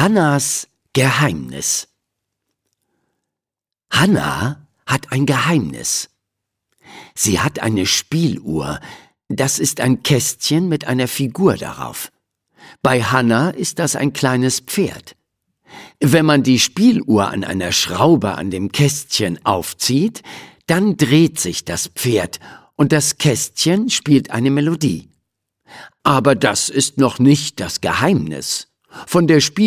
Hannas Geheimnis. Hanna hat ein Geheimnis. Sie hat eine Spieluhr. Das ist ein Kästchen mit einer Figur darauf. Bei Hanna ist das ein kleines Pferd. Wenn man die Spieluhr an einer Schraube an dem Kästchen aufzieht, dann dreht sich das Pferd und das Kästchen spielt eine Melodie. Aber das ist noch nicht das Geheimnis. Von der